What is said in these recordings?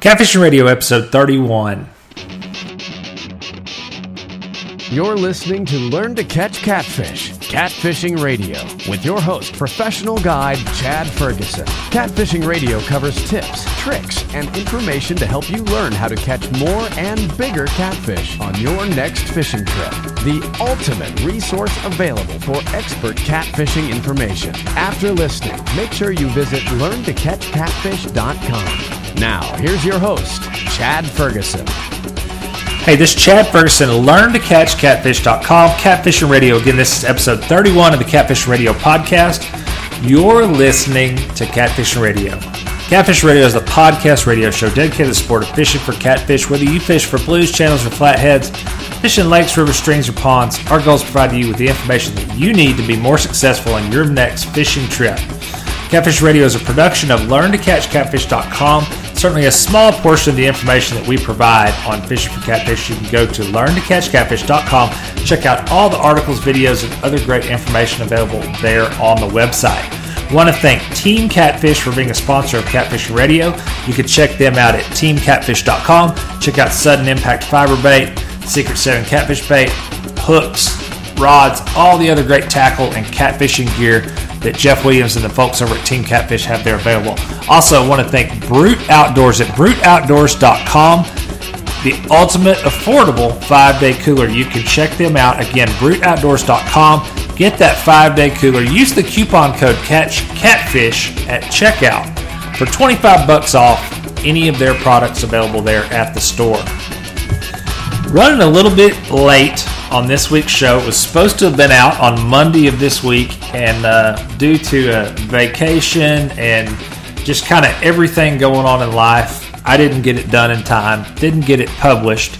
Catfishing Radio, episode 31. You're listening to Learn to Catch Catfish, Catfishing Radio, with your host, professional guide Chad Ferguson. Catfishing Radio covers tips, tricks, and information to help you learn how to catch more and bigger catfish on your next fishing trip. The ultimate resource available for expert catfishing information. After listening, make sure you visit learntocatchcatfish.com. Now, here's your host, Chad Ferguson. Hey, this is Chad Ferguson, LearnToCatchCatfish.com, Catfishing Radio. Again, this is episode 31 of the Catfishing Radio podcast. You're listening to Catfishing Radio. Catfishing Radio is the podcast radio show dedicated to the sport of fishing for catfish. Whether you fish for blues, channels, or flatheads, fish in lakes, rivers, streams, or ponds, our goal is to provide you with the information that you need to be more successful on your next fishing trip. Catfish Radio is a production of LearnToCatchCatfish.com. Certainly a small portion of the information that we provide on fishing for catfish. You can go to LearnToCatchCatfish.com. Check out all the articles, videos, and other great information available there on the website. I want to thank Team Catfish for being a sponsor of Catfishing Radio. You can check them out at TeamCatfish.com. Check out Sudden Impact Fiber Bait, Secret 7 Catfish Bait, hooks, rods, all the other great tackle and catfishing gear that Jeff Williams and the folks over at Team Catfish have there available. Also, I want to thank Brute Outdoors at BruteOutdoors.com, the ultimate affordable 5-day cooler. You can check them out. Again, BruteOutdoors.com. Get that 5-day cooler. Use the coupon code CATFISH at checkout for $25 off any of their products available there at the store. Running a little bit late on this week's show. It was supposed to have been out on Monday of this week, and due to a vacation and just kind of everything going on in life, I didn't get it done in time, didn't get it published,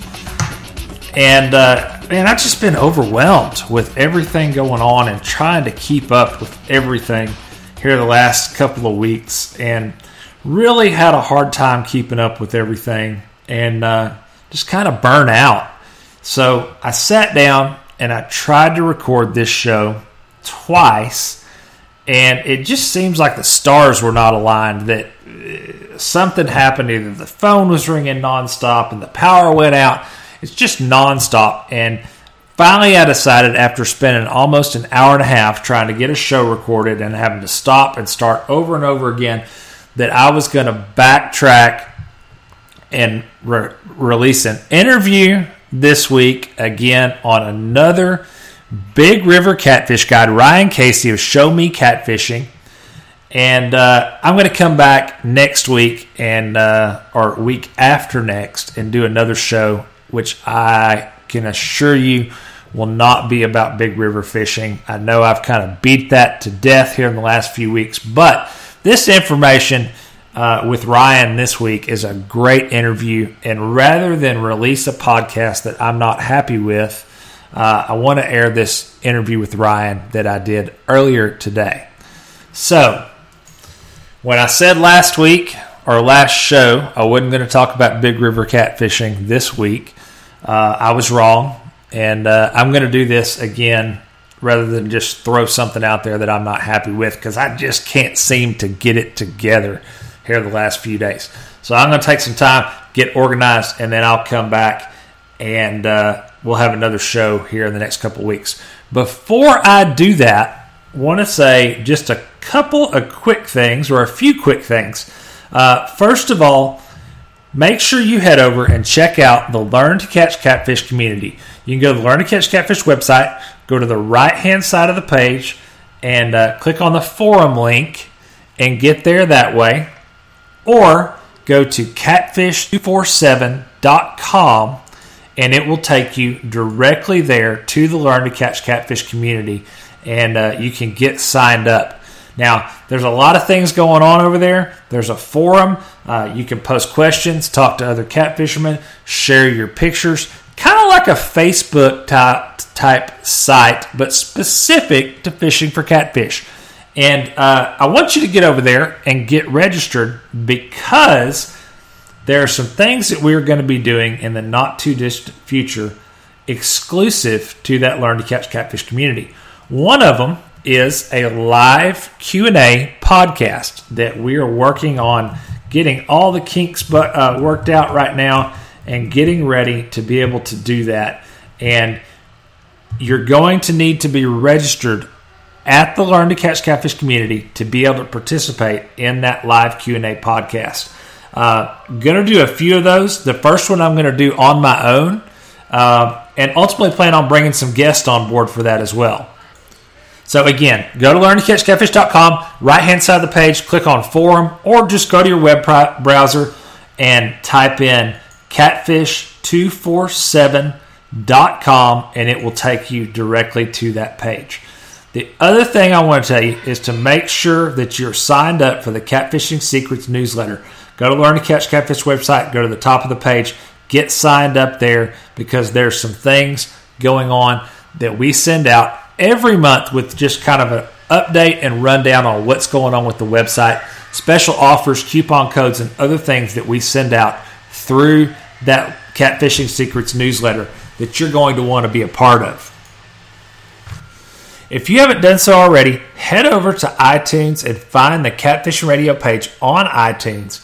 and man, I've just been overwhelmed with everything going on and trying to keep up with everything here the last couple of weeks, and really had a hard time keeping up with everything, and just kind of burn out. So I sat down and I tried to record this show twice, and it just seems like the stars were not aligned, that something happened. Either the phone was ringing nonstop and the power went out. It's just nonstop. And finally I decided, after spending almost an hour and a half trying to get a show recorded and having to stop and start over and over again, that I was going to backtrack and release an interview this week again on another Big River Catfish guide, Ryan Casey of Show Me Catfishing. And I'm going to come back next week and or week after next and do another show, which I can assure you will not be about big river fishing. I know I've kind of beat that to death here in the last few weeks, but this information with Ryan this week is a great interview, and rather than release a podcast that I'm not happy with, I want to air this interview with Ryan that I did earlier today. So, when I said last week, or last show, I wasn't going to talk about big river catfishing this week, I was wrong, and I'm going to do this again rather than just throw something out there that I'm not happy with, because I just can't seem to get it together here the last few days. So I'm going to take some time, get organized, and then I'll come back and we'll have another show here in the next couple of weeks. Before I do that, I want to say just a couple of quick things, or a few quick things. First of all, make sure you head over and check out the Learn to Catch Catfish community. You can go to the Learn to Catch Catfish website, go to the right-hand side of the page, and click on the forum link and get there that way. Or go to catfish247.com, and it will take you directly there to the Learn to Catch Catfish community, and you can get signed up. Now, there's a lot of things going on over there. There's a forum. You can post questions, talk to other catfishermen, share your pictures, kind of like a Facebook type site, but specific to fishing for catfish. And I want you to get over there and get registered, because there are some things that we're going to be doing in the not too distant future exclusive to that Learn to Catch Catfish community. One of them is a live Q&A podcast that we are working on getting all the kinks worked out right now and getting ready to be able to do that. And you're going to need to be registered at the Learn to Catch Catfish community to be able to participate in that live Q&A podcast. Going to do a few of those. The first one I'm going to do on my own, and ultimately plan on bringing some guests on board for that as well. So again, go to learntocatchcatfish.com, right-hand side of the page, click on forum, or just go to your web browser and type in catfish247.com, and it will take you directly to that page. The other thing I want to tell you is to make sure that you're signed up for the Catfishing Secrets newsletter. Go to Learn to Catch Catfish website, go to the top of the page, get signed up there, because there's some things going on that we send out every month with just kind of an update and rundown on what's going on with the website, special offers, coupon codes, and other things that we send out through that Catfishing Secrets newsletter that you're going to want to be a part of. If you haven't done so already, head over to iTunes and find the Catfishing Radio page on iTunes.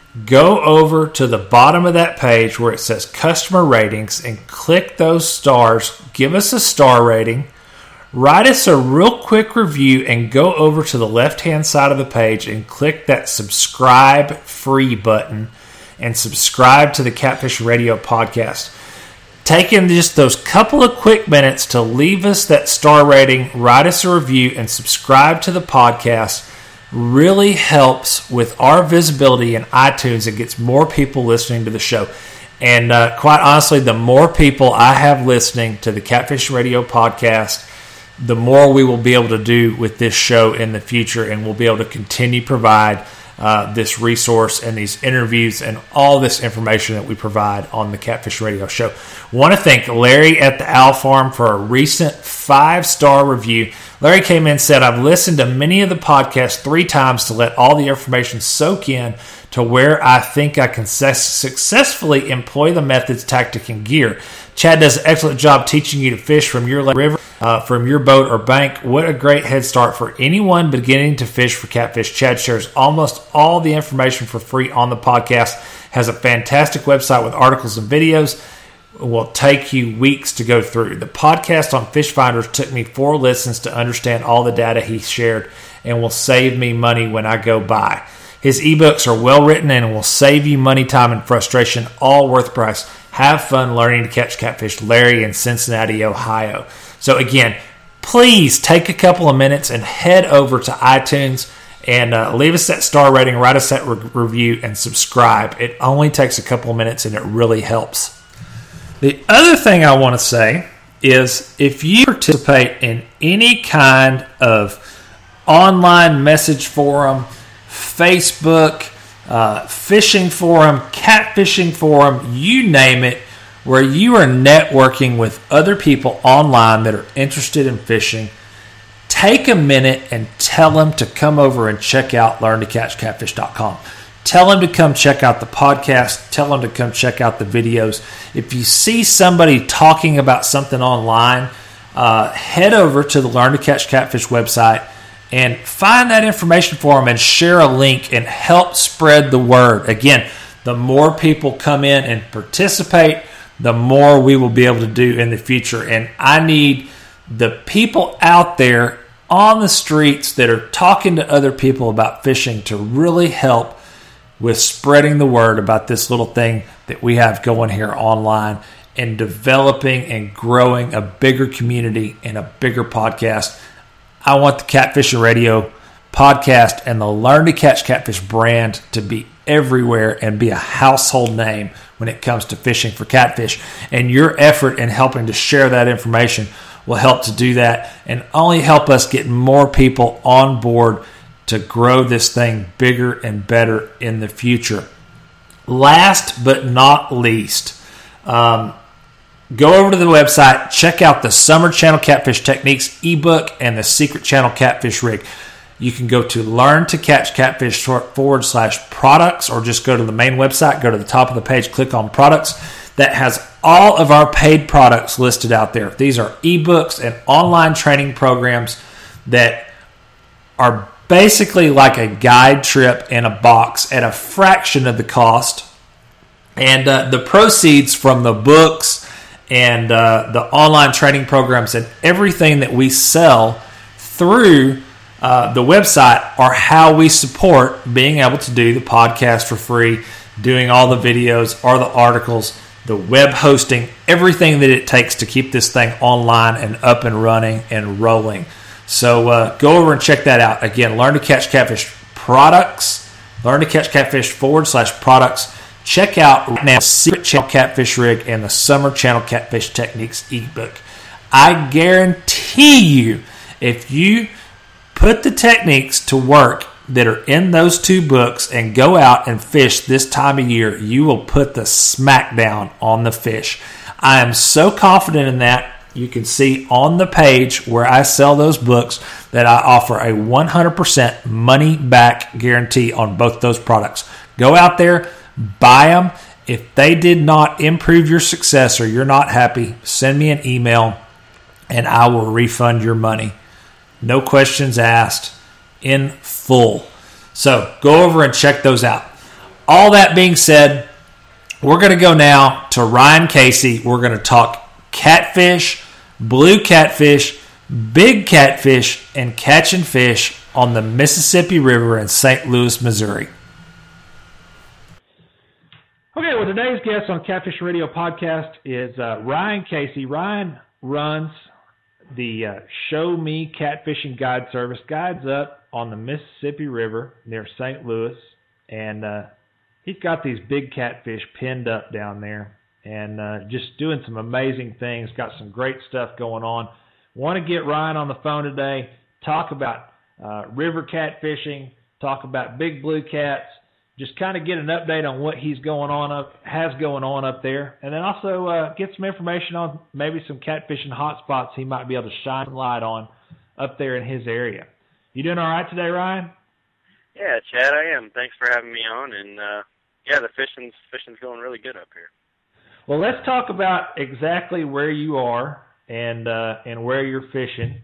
Go over to the bottom of that page where it says customer ratings and click those stars. Give us a star rating. Write us a real quick review and go over to the left-hand side of the page and click that subscribe free button and subscribe to the Catfishing Radio podcast. Taking just those couple of quick minutes to leave us that star rating, write us a review, and subscribe to the podcast really helps with our visibility in iTunes. It gets more people listening to the show. And quite honestly, the more people I have listening to the Catfishing Radio podcast, the more we will be able to do with this show in the future, and we'll be able to continue to provide this resource and these interviews and all this information that we provide on the Catfish Radio show. Want to thank Larry at the Owl Farm for a recent 5-star review. Larry came in and said, I've listened to many of the podcasts 3 times to let all the information soak in to where I think I can successfully employ the methods, tactic, and gear. Chad does an excellent job teaching you to fish from your river, from your boat or bank. What a great head start for anyone beginning to fish for catfish. Chad shares almost all the information for free on the podcast, has a fantastic website with articles and videos. It will take you weeks to go through. The podcast on Fish Finders took me 4 listens to understand all the data he shared and will save me money when I go buy. His ebooks are well written and will save you money, time, and frustration, all worth the price. Have fun learning to catch catfish. Larry in Cincinnati, Ohio. So again, please take a couple of minutes and head over to iTunes and leave us that star rating, write us that review, and subscribe. It only takes a couple of minutes, and it really helps. The other thing I want to say is if you participate in any kind of online message forum, Facebook, fishing forum, catfishing forum, you name it, where you are networking with other people online that are interested in fishing, take a minute and tell them to come over and check out learntocatchcatfish.com. Tell them to come check out the podcast. Tell them to come check out the videos. If you see somebody talking about something online, head over to the Learn to Catch Catfish website and find that information for them and share a link and help spread the word. Again, the more people come in and participate, the more we will be able to do in the future. And I need the people out there on the streets that are talking to other people about fishing to really help with spreading the word about this little thing that we have going here online and developing and growing a bigger community and a bigger podcast. I want the Catfishing Radio podcast and the Learn to Catch Catfish brand to be everywhere and be a household name when it comes to fishing for catfish. And your effort in helping to share that information will help to do that and only help us get more people on board to grow this thing bigger and better in the future. Last but not least, go over to the website, check out the Summer Channel Catfish Techniques ebook and the Secret Channel Catfish Rig. You can go to Learn to Catch Catfish /products, or just go to the main website, go to the top of the page, click on products. That has all of our paid products listed out there. These are ebooks and online training programs that are basically like a guide trip in a box at a fraction of the cost. And the proceeds from the books and the online training programs and everything that we sell through the website are how we support being able to do the podcast for free, doing all the videos or the articles, the web hosting, everything that it takes to keep this thing online and up and running and rolling. So go over and check that out. Again, Learn to Catch Catfish products, Learn to Catch Catfish /products. Check out right now Secret Channel Catfish Rig and the Summer Channel Catfish Techniques ebook. I guarantee you, if you put the techniques to work that are in those two books and go out and fish this time of year, you will put the smackdown on the fish. I am so confident in that. You can see on the page where I sell those books that I offer a 100% money back guarantee on both those products. Go out there, buy them. If they did not improve your success or you're not happy, send me an email and I will refund your money. No questions asked, in full. So go over and check those out. All that being said, we're going to go now to Ryan Casey. We're going to talk catfish, blue catfish, big catfish, and catching fish on the Mississippi River in St. Louis, Missouri. Okay, well, today's guest on Catfish Radio Podcast is Ryan Casey. Ryan runs the Show Me Catfishing Guide service. Guides up on the Mississippi River near St. Louis, and he's got these big catfish pinned up down there and just doing some amazing things. Got some great stuff going on. Want to get Ryan on the phone today, talk about river catfishing, talk about big blue cats, just kind of get an update on what has going on up there, and then also get some information on maybe some catfishing hot spots he might be able to shine a light on up there in his area. You doing all right today, Ryan? Yeah, Chad, I am. Thanks for having me on, and yeah, the fishing's going really good up here. Well, let's talk about exactly where you are and where you're fishing.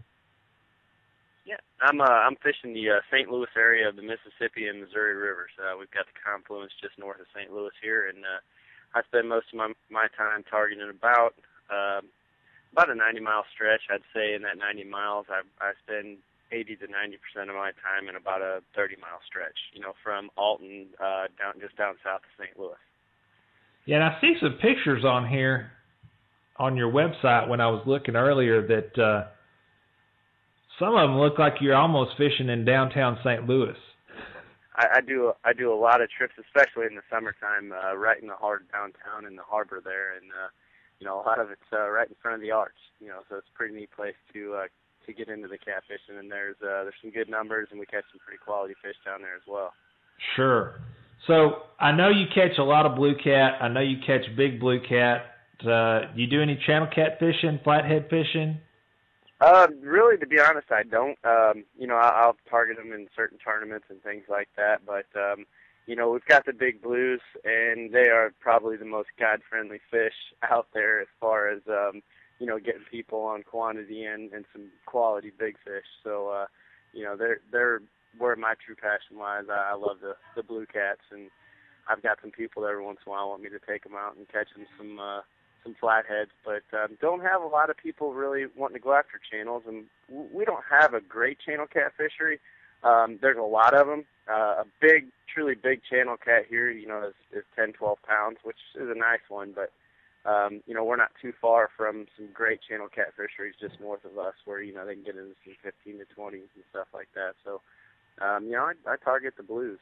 Yeah, I'm fishing the St. Louis area of the Mississippi and Missouri rivers. We've got the confluence just north of St. Louis here, and I spend most of my time targeting about a 90-mile stretch. I'd say in that 90 miles, I spend 80 to 90% of my time in about a 30-mile stretch. From Alton down south of St. Louis. Yeah, and I see some pictures on here on your website when I was looking earlier that some of them look like you're almost fishing in downtown St. Louis. I do a lot of trips, especially in the summertime, right in the heart of downtown in the harbor there, and a lot of it's right in front of the arch. So it's a pretty neat place to get into the catfishing, and there's some good numbers, and we catch some pretty quality fish down there as well. Sure. So I know you catch a lot of blue cat. I know you catch big blue cat. You do any channel cat fishing, flathead fishing? Really, to be honest, I don't. I'll target them in certain tournaments and things like that. But, we've got the big blues, and they are probably the most guide-friendly fish out there as far as, getting people on quantity and some quality big fish. So, they're where my true passion lies. I love the blue cats, and I've got some people that every once in a while want me to take them out and catch them some flatheads, but don't have a lot of people really wanting to go after channels, and we don't have a great channel cat fishery. There's a lot of them. A truly big channel cat here, is 10, 12 pounds, which is a nice one, but we're not too far from some great channel cat fisheries just north of us where, they can get into some 15 to 20s and stuff like that. So, I target the blues.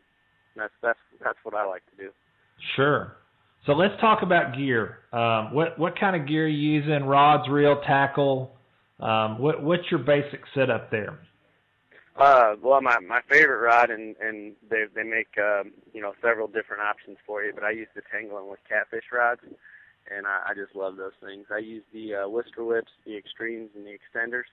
That's what I like to do. Sure. So let's talk about gear. What kind of gear are you using? Rods, reel, tackle? What's your basic setup there? Well, my favorite rod, and they make several different options for you, but I use the Tangling with catfish rods, and I just love those things. I use the Whisker Whips, the Extremes, and the Extenders.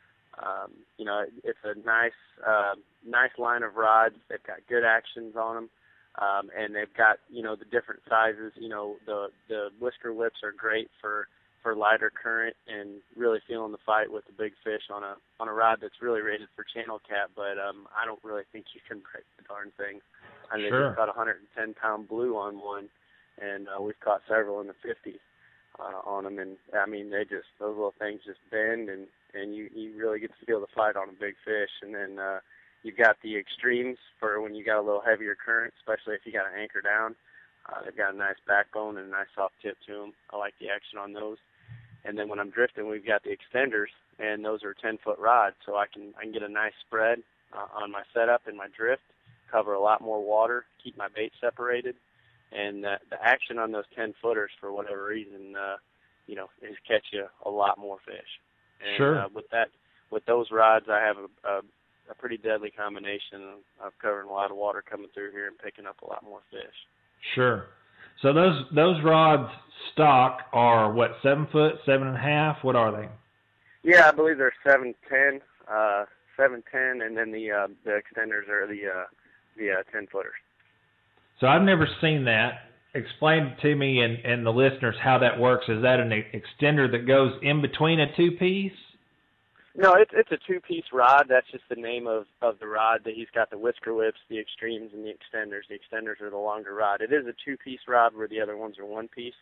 It's a nice line of rods. They've got good actions on them. And they've got, the different sizes. The Whisker Whips are great for for lighter current and really feeling the fight with the big fish on a rod that's really rated for channel cat. But I don't really think you can break the darn thing. I mean, Sure. Just caught a 110-pound blue on one, and we've caught several in the 50s on them. And I mean, those little things just bend, and you really get to feel the fight on a big fish. And then you've got the extremes for when you got a little heavier current, especially if you got an anchor down. They've got a nice backbone and a nice soft tip to them. I like the action on those. And then when I'm drifting, we've got the extenders, and those are 10-foot rods, so I can get a nice spread on my setup and my drift, cover a lot more water, keep my bait separated, and the action on those 10-footers, for whatever reason, is catch you a lot more fish. And, Sure. With those rods, I have a pretty deadly combination of covering a lot of water coming through here and picking up a lot more fish. Sure. So those rods stock are what, 7 foot, 7.5? What are they? Yeah, I believe they're 7'10", 7'10", and then the extenders are the 10-footers. So I've never seen that. Explain to me and the listeners how that works. Is that an extender that goes in between a two-piece? No, it's a two-piece rod. That's just the name of the rod. That he's got the whisker whips, the extremes, and the extenders. The extenders are the longer rod. It is a two-piece rod where the other ones are one-piece.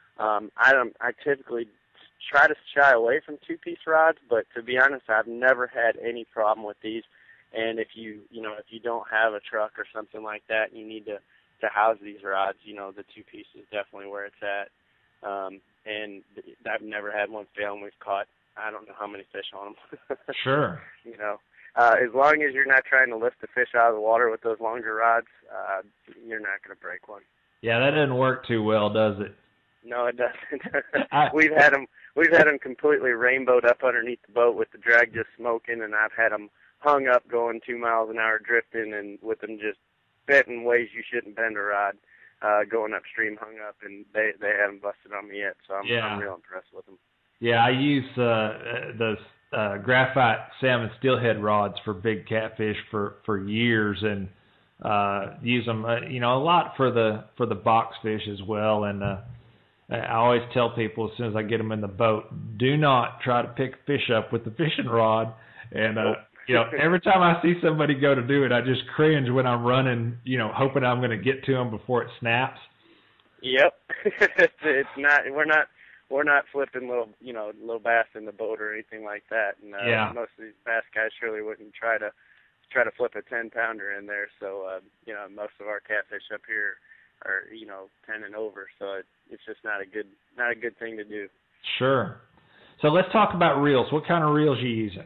I typically try to shy away from two-piece rods, but to be honest, I've never had any problem with these. And if you don't have a truck or something like that, you need to house these rods. The two-piece is definitely where it's at. And I've never had one fail, and we've caught I don't know how many fish on them. Sure. As long as you're not trying to lift the fish out of the water with those longer rods, you're not going to break one. Yeah, that doesn't work too well, does it? No, it doesn't. We've had them completely rainbowed up underneath the boat with the drag just smoking, and I've had them hung up going 2 miles an hour drifting, and with them just bent in ways you shouldn't bend a rod, going upstream hung up, and they haven't busted on me yet. So I'm real impressed with them. Yeah, I use those graphite salmon steelhead rods for big catfish for years, and use them a lot for the box fish as well. And I always tell people as soon as I get them in the boat, do not try to pick fish up with the fishing rod. And every time I see somebody go to do it, I just cringe when I'm running, hoping I'm going to get to them before it snaps. Yep, it's not. We're not flipping little bass in the boat or anything like that. And most of these bass guys surely wouldn't try to flip a 10-pounder in there. So most of our catfish up here are 10 and over. So it's just not a good thing to do. Sure. So let's talk about reels. What kind of reels are you using?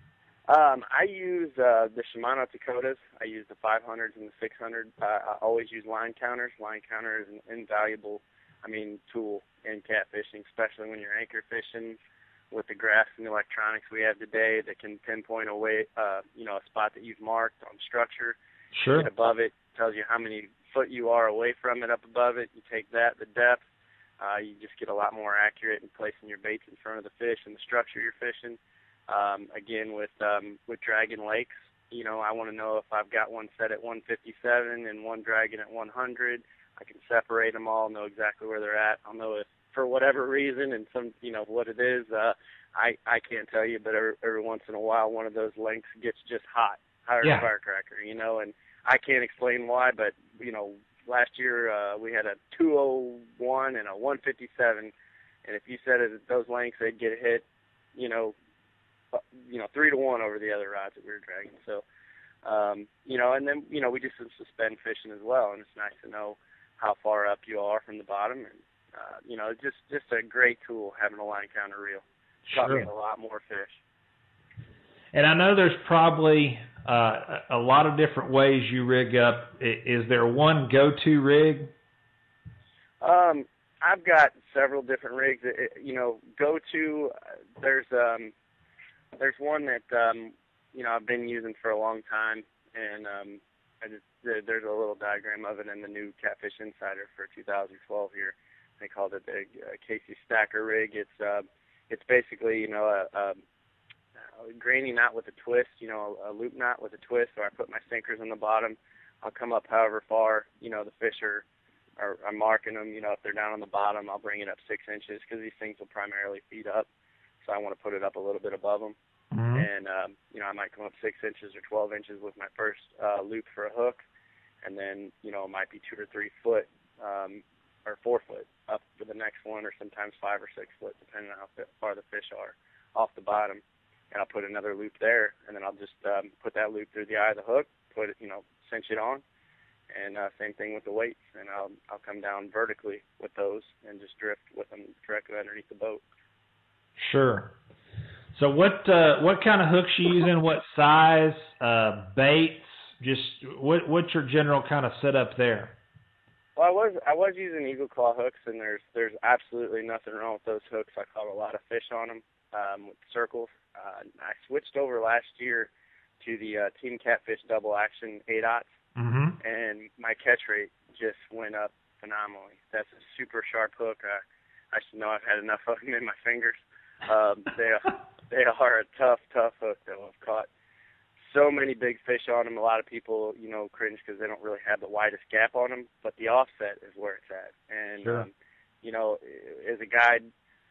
I use the Shimano Dakotas. I use the 500s and the 600. I always use line counters. Line counter is an invaluable tool in catfishing, especially when you're anchor fishing with the graphs and electronics we have today that can pinpoint a spot that you've marked on structure. Sure. You get above it, tells you how many foot you are away from it up above it. You take that, the depth, you just get a lot more accurate in placing your baits in front of the fish and the structure you're fishing. Again, with dragging lakes, I want to know if I've got one set at 157 and one dragging at 100. I can separate them all, know exactly where they're at. I'll know if, for whatever reason, and what it is, I can't tell you, but every once in a while, one of those lengths gets just hot, hotter than a firecracker, and I can't explain why, but, last year we had a 201 and a 157, and if you set it at those lengths, they'd get hit, 3-1 over the other rods that we were dragging. So, and then, we do some suspend fishing as well, and it's nice to know how far up you are from the bottom, and just a great tool having a line counter reel. Taught me a lot more fish. And I know there's probably a lot of different ways you rig up. Is there one go-to rig? I've got several different rigs. Go-to. There's one that I've been using for a long time, and there's a little diagram of it in the new Catfish Insider for 2012 here. They called it the Casey Stacker rig. It's basically a granny knot with a twist, a loop knot with a twist. So I put my sinkers on the bottom. I'll come up however far the fish are I'm marking them. If they're down on the bottom, I'll bring it up 6 inches because these things will primarily feed up. So I want to put it up a little bit above them. Mm-hmm. And, I might come up 6 inches or 12 inches with my first loop for a hook. And then, it might be 2 or 3 foot or 4 foot up for the next one, or sometimes 5 or 6 foot, depending on how far the fish are off the bottom. And I'll put another loop there, and then I'll just put that loop through the eye of the hook, put it, cinch it on. And same thing with the weights, and I'll come down vertically with those and just drift with them directly underneath the boat. Sure. So what kind of hooks you using? What size? Baits? Just what's your general kind of setup there? Well, I was using Eagle Claw hooks, and there's absolutely nothing wrong with those hooks. I caught a lot of fish on them with circles. I switched over last year to the Team Catfish Double Action 8/0. Mm-hmm. And my catch rate just went up phenomenally. That's a super sharp hook. I should know I've had enough of them in my fingers. They are a tough hook, though. I've caught so many big fish on them. A lot of people, cringe because they don't really have the widest gap on them, but the offset is where it's at. And, sure. As a guide,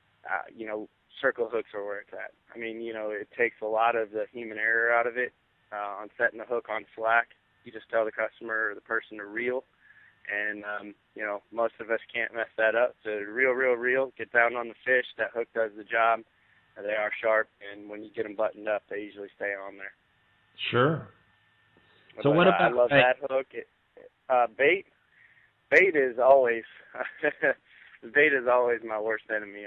circle hooks are where it's at. I mean, it takes a lot of the human error out of it on setting the hook on slack. You just tell the customer or the person to reel, and, most of us can't mess that up. So reel, get down on the fish. That hook does the job. They are sharp, and when you get them buttoned up, they usually stay on there. Sure. So what about I love that hook. Bait is always bait is always my worst enemy.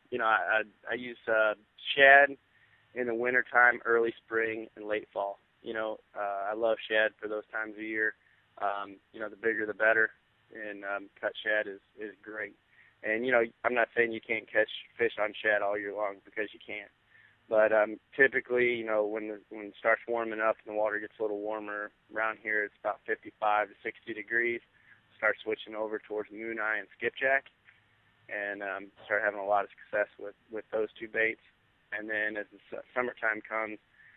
I use shad in the wintertime, early spring, and late fall. I love shad for those times of year. The bigger the better, and cut shad is great. And, I'm not saying you can't catch fish on shad all year long, because you can't. But typically, when it starts warming up and the water gets a little warmer, around here it's about 55 to 60 degrees, start switching over towards moon eye and skipjack, and start having a lot of success with those two baits. And then as the summertime comes,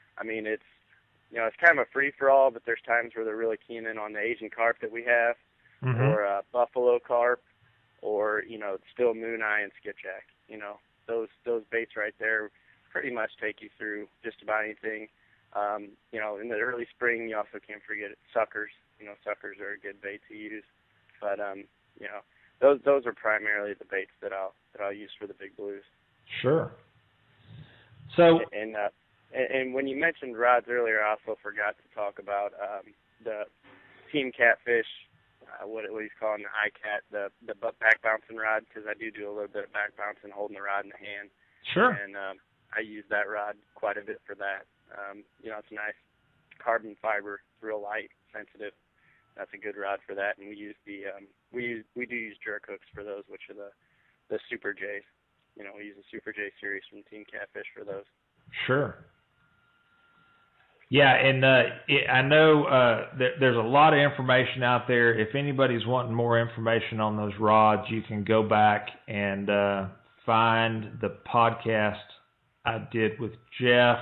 it's kind of a free-for-all, but there's times where they're really keen in on the Asian carp that we have, mm-hmm. or buffalo carp, or, still moon eye and skipjack. Those baits right there pretty much take you through just about anything. In the early spring, you also can't forget suckers. Suckers are a good bait to use. But, those are primarily the baits that I'll use for the big blues. Sure. So... And when you mentioned rods earlier, I also forgot to talk about the Team Catfish, what he's calling the iCat, the back bouncing rod, because I do a little bit of back bouncing, holding the rod in the hand. Sure. And I use that rod quite a bit for that. It's nice carbon fiber, it's real light, sensitive. That's a good rod for that. And we use we do use jerk hooks for those, which are the Super J's. We use the Super J series from Team Catfish for those. Sure. Yeah, and I know there's a lot of information out there. If anybody's wanting more information on those rods, you can go back and find the podcast I did with Jeff.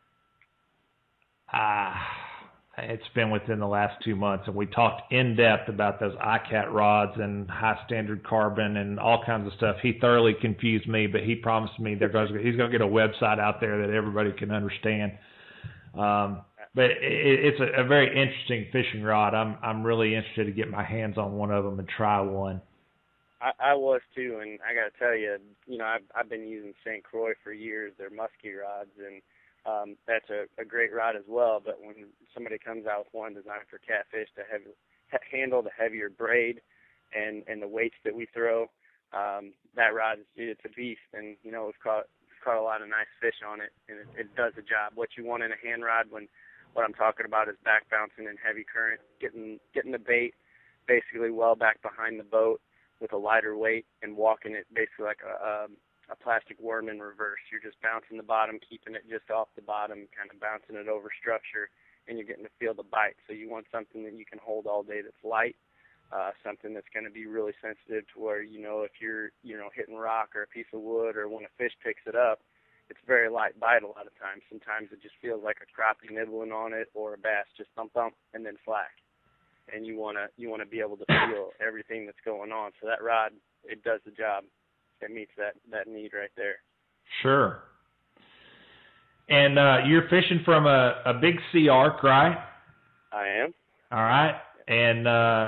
It's been within the last 2 months, and we talked in depth about those iCat rods and high standard carbon and all kinds of stuff. He thoroughly confused me, but he promised me he's going to get a website out there that everybody can understand. But it's a very interesting fishing rod. I'm really interested to get my hands on one of them and try one. I was too, and I got to tell you, I've been using St. Croix for years. They're musky rods, and that's a great rod as well. But when somebody comes out with one designed for catfish to handle the heavier braid and the weights that we throw, that rod it's a beast. And we've caught a lot of nice fish on it, and it does the job. What you want in a hand rod, what I'm talking about is back bouncing and heavy current, getting the bait basically well back behind the boat with a lighter weight and walking it basically like a plastic worm in reverse. You're just bouncing the bottom, keeping it just off the bottom, kind of bouncing it over structure, and you're getting to feel the bite. So you want something that you can hold all day that's light, something that's going to be really sensitive to where, if you're, hitting rock or a piece of wood, or when a fish picks it up, it's very light bite a lot of times. Sometimes it just feels like a crappie nibbling on it, or a bass just thump, and then slack. and you wanna be able to feel everything that's going on. So that rod, it does the job. It meets that need right there. Sure. And you're fishing from a big sea arc, right? I am. All right. And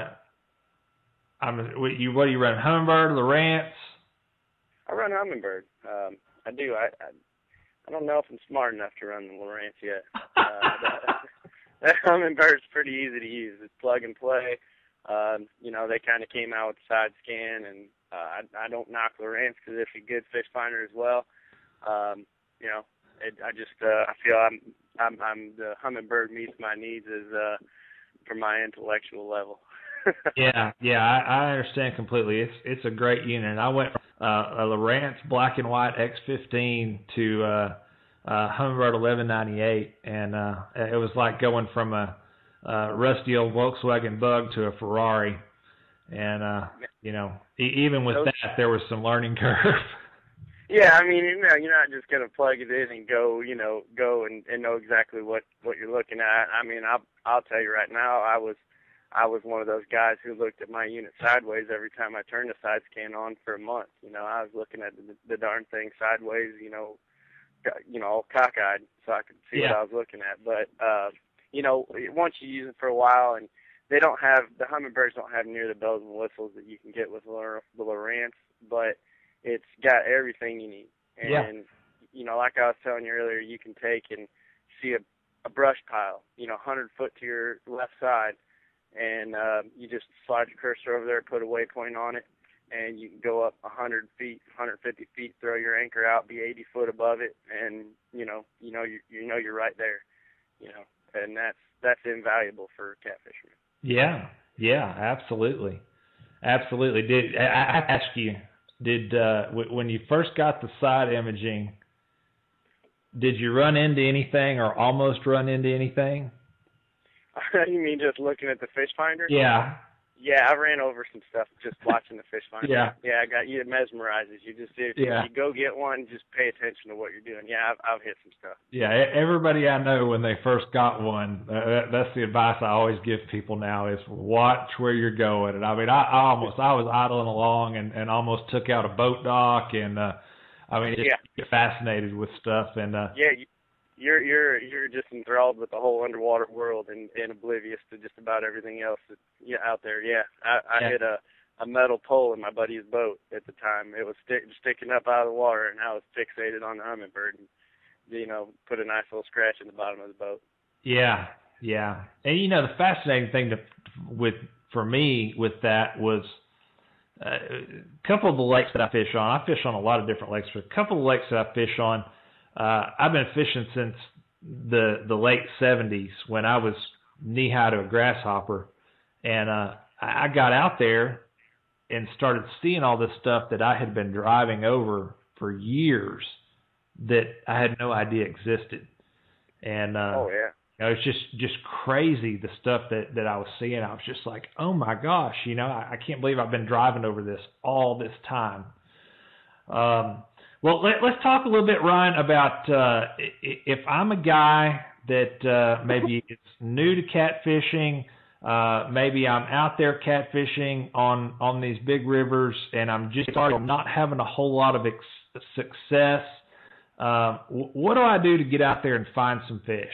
what are you running? Humminbird, Lowrance? I run Humminbird. I do. I don't know if I'm smart enough to run the Lowrance yet. That Humminbird's pretty easy to use. It's plug and play. They kind of came out with side scan, and I don't knock Lowrance because it's a good fish finder as well. I feel I'm the Humminbird meets my needs as for my intellectual level. Yeah, I understand completely. It's a great unit. I went from a Lowrance black and white X15 to Humminbird 1198, and it was like going from a rusty old Volkswagen Bug to a Ferrari. And even with that, there was some learning curve. Yeah, I mean, you're not just gonna plug it in and go and know exactly what you're looking at. I mean, I'll tell you right now, I was one of those guys who looked at my unit sideways every time I turned the side scan on for a month. I was looking at the darn thing sideways, all cockeyed, so I could see what I was looking at. But once you use it for a while, and the Humminbirds don't have near the bells and whistles that you can get with the Lowrance, but it's got everything you need. And like I was telling you earlier, you can take and see a brush pile, 100 foot to your left side, and you just slide your cursor over there, put a waypoint on it, and you can go up 100 feet, 150 feet, throw your anchor out, be 80 foot above it, and you're right there, and that's invaluable for catfishing. Yeah, absolutely. I ask you, when you first got the side imaging, did you run into anything or almost run into anything? You mean just looking at the fish finder? Yeah. Yeah, I ran over some stuff just watching the fish finder. Yeah. Yeah, it mesmerizes you. If you go get one, just pay attention to what you're doing. Yeah, I've hit some stuff. Yeah, everybody I know when they first got one, that's the advice I always give people now is watch where you're going. And I mean, I was idling along and almost took out a boat dock, and get fascinated with stuff. And You're just enthralled with the whole underwater world and oblivious to just about everything else that's out there. Yeah, I hit a metal pole in my buddy's boat at the time. It was sticking up out of the water, and I was fixated on the Humminbird and, put a nice little scratch in the bottom of the boat. Yeah. And, the fascinating thing for me with that was a couple of the lakes that I fish on. I fish on a lot of different lakes, but a couple of lakes that I fish on, I've been fishing since the late 70s when I was knee-high to a grasshopper, and I got out there and started seeing all this stuff that I had been driving over for years that I had no idea existed. And it's just crazy, the stuff that I was seeing. I was just like, oh my gosh, I can't believe I've been driving over this all this time. Well, let's talk a little bit, Ryan, about if I'm a guy that maybe is new to catfishing, maybe I'm out there catfishing on these big rivers, and I'm just not having a whole lot of success. What do I do to get out there and find some fish?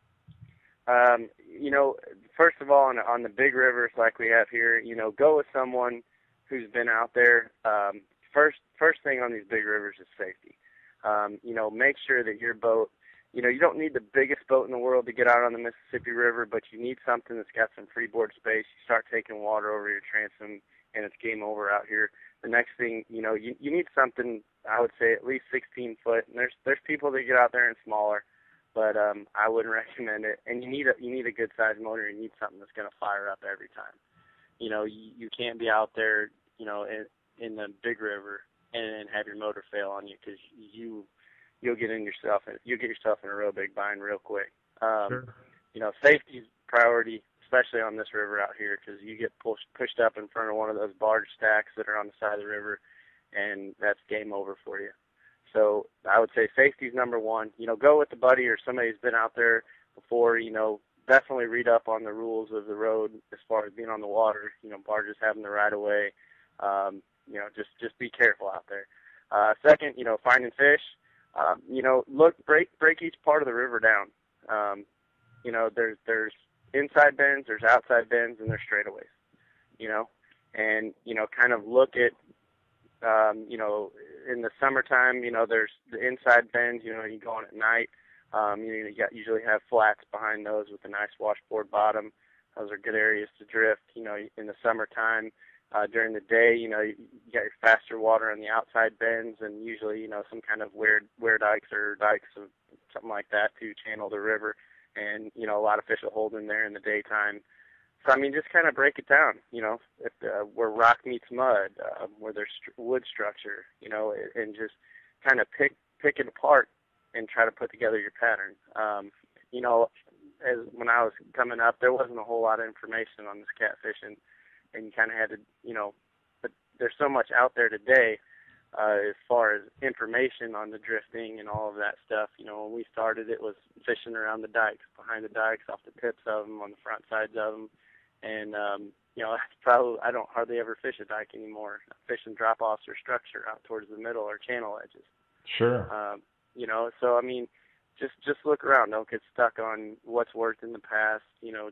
First of all, on the big rivers like we have here, go with someone who's been out there. First thing on these big rivers is safety. Make sure that your boat, you don't need the biggest boat in the world to get out on the Mississippi River, but you need something that's got some freeboard space. You start taking water over your transom, and it's game over out here. The next thing, you need something, I would say at least 16 foot. And there's people that get out there in smaller, but I wouldn't recommend it. And you need a good sized motor. You need something that's going to fire up every time. You can't be out there, in the big river and have your motor fail on you, because you'll get yourself in a real big bind real quick. Sure. Safety's priority, especially on this river out here, because you get pushed up in front of one of those barge stacks that are on the side of the river, and that's game over for you. So I would say safety's number one. Go with a buddy or somebody who's been out there before. definitely read up on the rules of the road as far as being on the water. Barges having the right of way. Just be careful out there. Second, finding fish. Break each part of the river down. There's inside bends, there's outside bends, and there's straightaways. And kind of look at, in the summertime, there's the inside bends. You can go on at night. You usually have flats behind those with a nice washboard bottom. Those are good areas to drift. In the summertime, during the day, you got your faster water on the outside bends, and usually, some kind of weir dikes or dikes of something like that to channel the river. And, a lot of fish will hold in there in the daytime. So, just kind of break it down, if, where rock meets mud, where there's wood structure, and just kind of pick it apart and try to put together your pattern. As when I was coming up, there wasn't a whole lot of information on this catfishing, and you kind of had to, but there's so much out there today as far as information on the drifting and all of that stuff. When we started, it was fishing around the dikes, behind the dikes, off the tips of them, on the front sides of them. And, I don't hardly ever fish a dike anymore. I fish in drop-offs or structure out towards the middle or channel edges. Sure. So, just look around. Don't get stuck on what's worked in the past.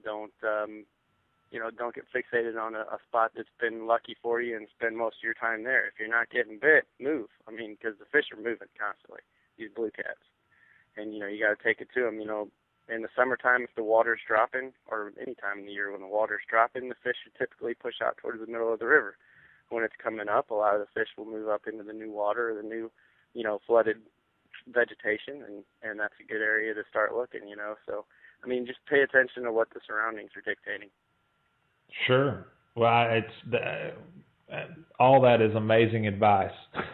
Don't get fixated on a spot that's been lucky for you and spend most of your time there. If you're not getting bit, move. Because the fish are moving constantly, these blue cats. And, you got to take it to them. In the summertime, if the water's dropping, or any time of the year when the water's dropping, the fish should typically push out towards the middle of the river. When it's coming up, a lot of the fish will move up into the new water or the new, flooded vegetation, and that's a good area to start looking, So, just pay attention to what the surroundings are dictating. Sure. Well, all that is amazing advice.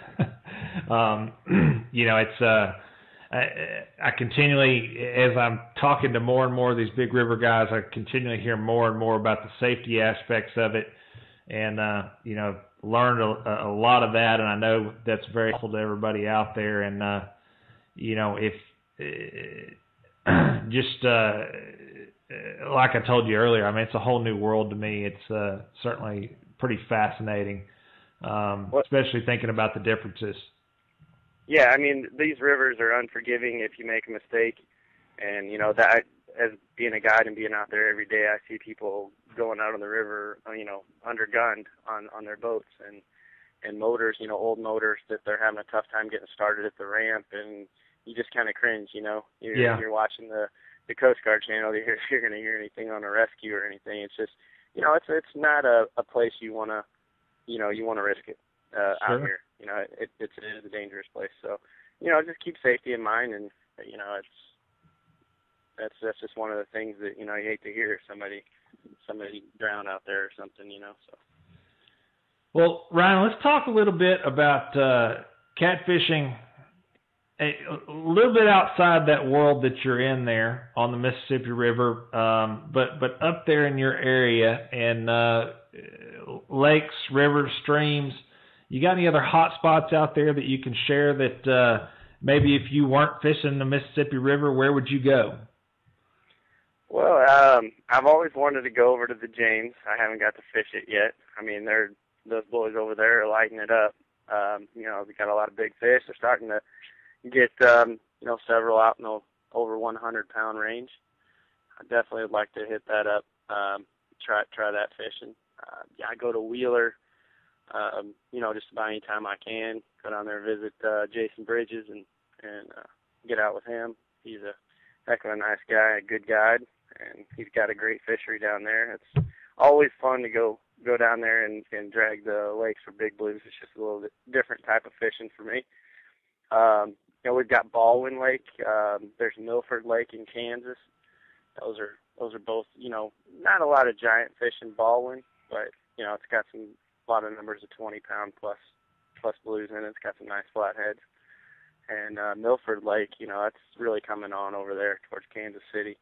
I continually, as I'm talking to more and more of these big river guys, I continually hear more and more about the safety aspects of it, and learned a lot of that, and I know that's very helpful to everybody out there. And like I told you earlier, it's a whole new world to me. It's certainly pretty fascinating, especially thinking about the differences. Yeah, these rivers are unforgiving if you make a mistake. And, that as being a guide and being out there every day, I see people going out on the river, undergunned on their boats and motors, old motors that they're having a tough time getting started at the ramp. And you just kind of cringe, You're watching the Coast Guard channel, you're going to hear anything on a rescue or anything. It's just, it's not a place you want to, you want to risk it out here. It is a dangerous place. So, just keep safety in mind, and that's just one of the things that you hate to hear somebody drown out there or something. So. Well, Ryan, let's talk a little bit about catfishing. A little bit outside that world that you're in there on the Mississippi River, but up there in your area and lakes, rivers, streams. You got any other hot spots out there that you can share that maybe if you weren't fishing the Mississippi River, where would you go? Well, I've always wanted to go over to the James. I haven't got to fish it yet. Those boys over there are lighting it up. They got a lot of big fish. They're starting to get, several out in the over 100-pound range. I definitely would like to hit that up, try that fishing. I go to Wheeler, just about any time I can. Go down there and visit Jason Bridges and get out with him. He's a heck of a nice guy, a good guide, and he's got a great fishery down there. It's always fun to go down there and drag the lakes for big blues. It's just a little bit different type of fishing for me. We've got Baldwin Lake. There's Milford Lake in Kansas. Those are both, not a lot of giant fish in Baldwin, but it's got a lot of numbers of 20-pound plus blues in it. It's got some nice flatheads. And Milford Lake, that's really coming on over there towards Kansas City.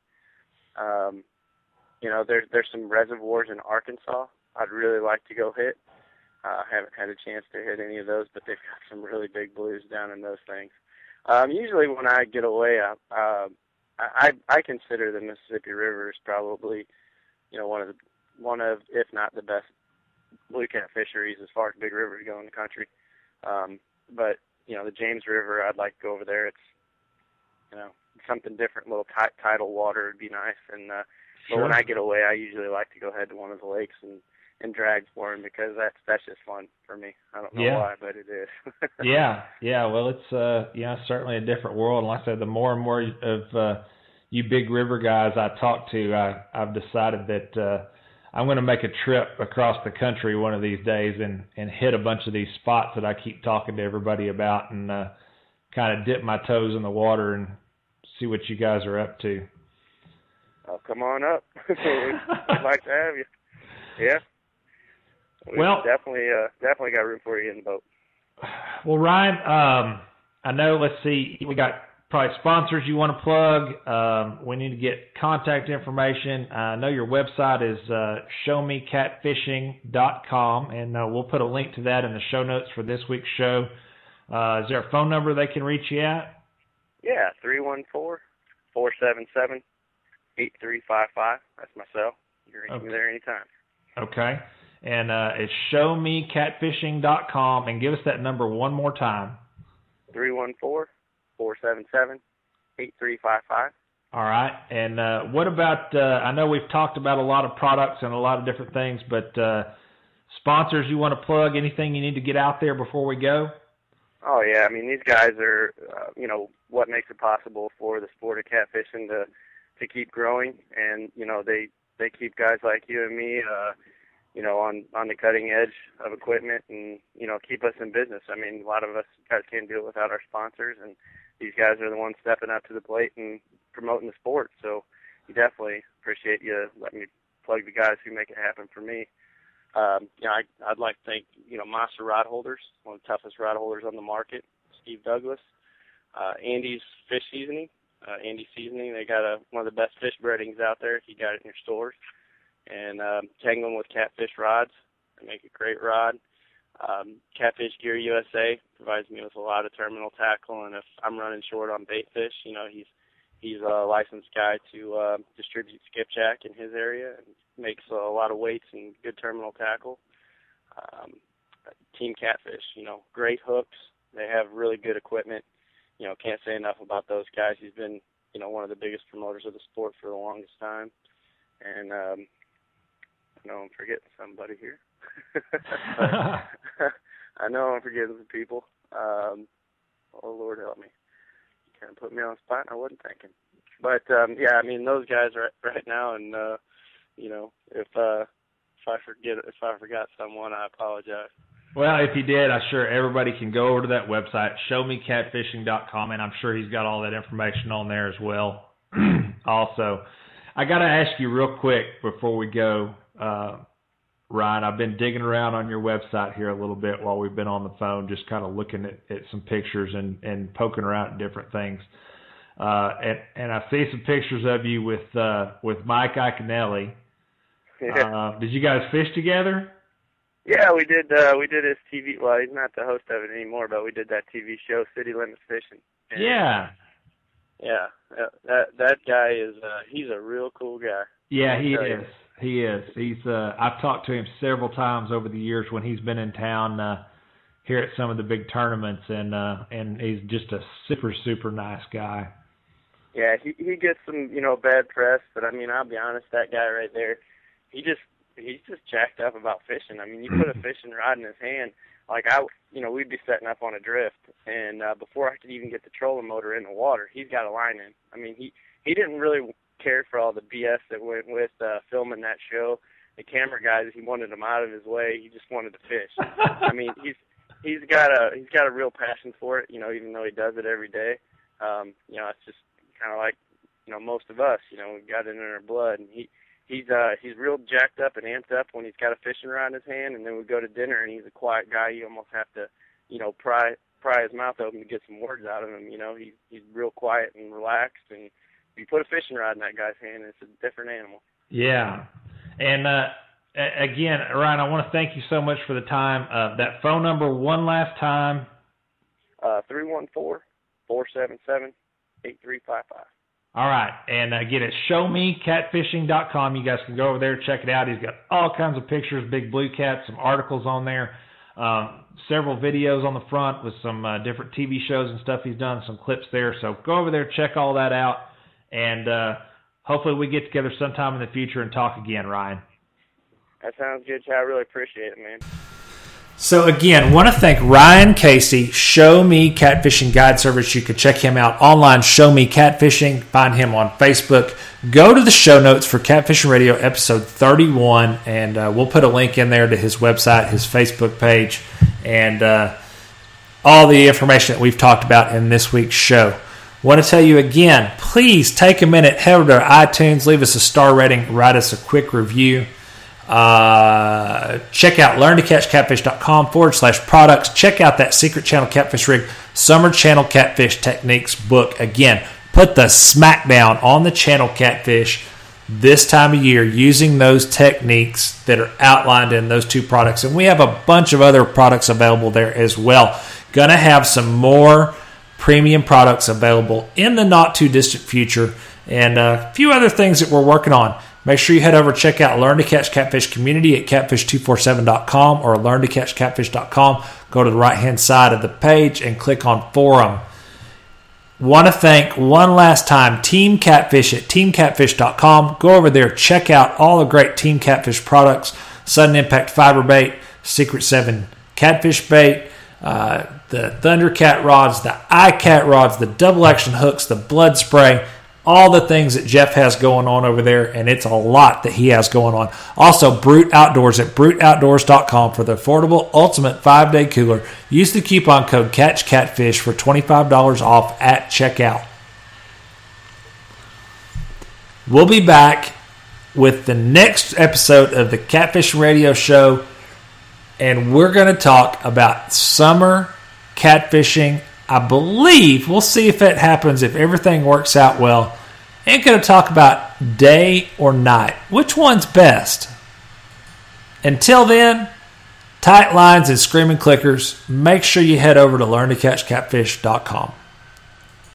There's some reservoirs in Arkansas I'd really like to go hit. I haven't had a chance to hit any of those, but they've got some really big blues down in those things. Usually when I get away, I consider the Mississippi River is probably, one of if not the best blue cat fisheries as far as big rivers go in the country. But the James River, I'd like to go over there. It's something different, a little tidal water would be nice. And Sure. But when I get away, I usually like to go head to one of the lakes and drag for them, because that's just fun for me. I don't know why, but it is. Yeah. Well, it's certainly a different world. And like I said, the more and more of you big river guys I talk to, I've decided that I'm going to make a trip across the country one of these days and hit a bunch of these spots that I keep talking to everybody about, and kind of dip my toes in the water and see what you guys are up to. Oh, come on up. We'd like to have you. Yeah. Well, definitely got room for you in the boat. Well, Ryan, I know, let's see, we got probably sponsors you want to plug. We need to get contact information. I know your website is showmecatfishing.com, and we'll put a link to that in the show notes for this week's show. Is there a phone number they can reach you at? Yeah, 314-477-8355. That's my cell. You can reach me there anytime. Okay. And it's showmecatfishing.com, and give us that number one more time. 314-477-8355. All right. And what about, I know we've talked about a lot of products and a lot of different things, but sponsors you want to plug, anything you need to get out there before we go? Oh, yeah. I mean, these guys are, what makes it possible for the sport of catfishing to keep growing. And, they keep guys like you and me, on the cutting edge of equipment and, keep us in business. I mean, a lot of us guys can't do it without our sponsors, and these guys are the ones stepping up to the plate and promoting the sport. So you definitely appreciate you letting me plug the guys who make it happen for me. I'd like to thank, Monster Rod Holders, one of the toughest rod holders on the market, Steve Douglas, Andy's Fish Seasoning. Andy's Seasoning, they got one of the best fish breadings out there if you got it in your stores. And Tangling with Catfish Rods. They make a great rod. Catfish Gear USA provides me with a lot of terminal tackle, and if I'm running short on bait fish, he's a licensed guy to distribute skipjack in his area, and makes a lot of weights and good terminal tackle. Team Catfish, great hooks. They have really good equipment. Can't say enough about those guys. He's been, one of the biggest promoters of the sport for the longest time. And I know I'm forgetting somebody here. I know I'm forgetting some people. Oh, Lord help me. You kind of put me on the spot, and I wasn't thinking. But, yeah, I mean, those guys right now, and, if I forgot someone, I apologize. Well, if you did, I'm sure everybody can go over to that website, showmecatfishing.com, and I'm sure he's got all that information on there as well. Also, I got to ask you real quick before we go, Ryan, I've been digging around on your website here a little bit while we've been on the phone, just kind of looking at some pictures and poking around at different things. And I see some pictures of you with Mike Iaconelli. Yeah. Did you guys fish together? Yeah, we did his TV. Well, he's not the host of it anymore, but we did that TV show, City Limits Fishing. And, yeah. Yeah, that guy is. He's a real cool guy. Yeah, he is. He is. He's. I've talked to him several times over the years when he's been in town here at some of the big tournaments, and he's just a super nice guy. Yeah, he gets some bad press, but I mean, I'll be honest, that guy right there, he's just jacked up about fishing. I mean, you put a fishing rod in his hand, like we'd be setting up on a drift, and before I could even get the trolling motor in the water, he's got a line in. I mean, he didn't really care for all the BS that went with filming that show. The camera guys, he wanted them out of his way. He just wanted to fish. I mean, he's got a real passion for it. Even though he does it every day. It's just kind of like most of us. We've got it in our blood, and he's real jacked up and amped up when he's got a fishing rod in his hand, and then we go to dinner, and he's a quiet guy. You almost have to, pry his mouth open to get some words out of him. He's real quiet and relaxed, and if you put a fishing rod in that guy's hand, it's a different animal. Yeah. And again, Ryan, I want to thank you so much for the time. That phone number one last time. 314-477-8355. All right, and again, it's showmecatfishing.com. You guys can go over there, check it out. He's got all kinds of pictures, big blue cats, some articles on there, several videos on the front with some different TV shows and stuff he's done, some clips there. So go over there, check all that out, and hopefully we get together sometime in the future and talk again, Ryan. That sounds good, Chad. I really appreciate it, man. So again, want to thank Ryan Casey, Show Me Catfishing Guide Service. You can check him out online, Show Me Catfishing. Find him on Facebook. Go to the show notes for Catfishing Radio episode 31, and we'll put a link in there to his website, his Facebook page, and all the information that we've talked about in this week's show. Want to tell you again, please take a minute, head over to iTunes, leave us a star rating, write us a quick review. Check out learntocatchcatfish.com/products. Check out that Secret Channel Catfish Rig Summer Channel Catfish Techniques book. Again, put the smackdown on the channel catfish this time of year using those techniques that are outlined in those two products. And we have a bunch of other products available there as well. Gonna have some more premium products available in the not too distant future, and a few other things that we're working on. Make sure you head over and check out Learn to Catch Catfish Community at catfish247.com or learntocatchcatfish.com. Go to the right-hand side of the page and click on Forum. Want to thank one last time Team Catfish at teamcatfish.com. Go over there, check out all the great Team Catfish products, Sudden Impact Fiber Bait, Secret 7 Catfish Bait, the Thundercat rods, the iCat rods, the double action hooks, the blood spray, all the things that Jeff has going on over there, and it's a lot that he has going on. Also, Brute Outdoors at bruteoutdoors.com for the affordable ultimate 5-day cooler. Use the coupon code CATCHCATFISH for $25 off at checkout. We'll be back with the next episode of the Catfish Radio Show, and we're going to talk about summer catfishing. I believe, we'll see if it happens, if everything works out well. And going to talk about day or night. Which one's best? Until then, tight lines and screaming clickers. Make sure you head over to learntocatchcatfish.com.